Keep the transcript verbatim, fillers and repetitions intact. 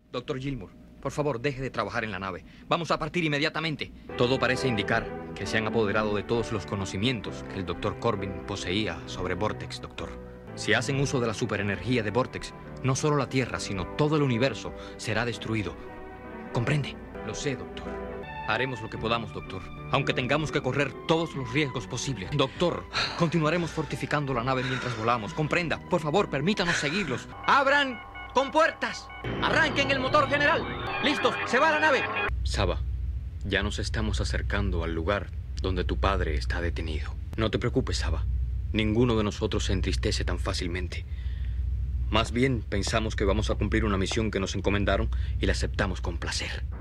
Doctor Gilmour, por favor, deje de trabajar en la nave. Vamos a partir inmediatamente. Todo parece indicar que se han apoderado de todos los conocimientos que el doctor Corbin poseía sobre Vortex, doctor. Si hacen uso de la superenergía de Vortex, no solo la Tierra, sino todo el universo será destruido. ¿Comprende? Lo sé, doctor. Haremos lo que podamos, doctor. Aunque tengamos que correr todos los riesgos posibles. Doctor, continuaremos fortificando la nave mientras volamos. Comprenda. Por favor, permítanos seguirlos. ¡Abran compuertas! ¡Arranquen el motor general! ¡Listos! ¡Se va la nave! Saba, ya nos estamos acercando al lugar donde tu padre está detenido. No te preocupes, Saba. Ninguno de nosotros se entristece tan fácilmente. Más bien, pensamos que vamos a cumplir una misión que nos encomendaron y la aceptamos con placer.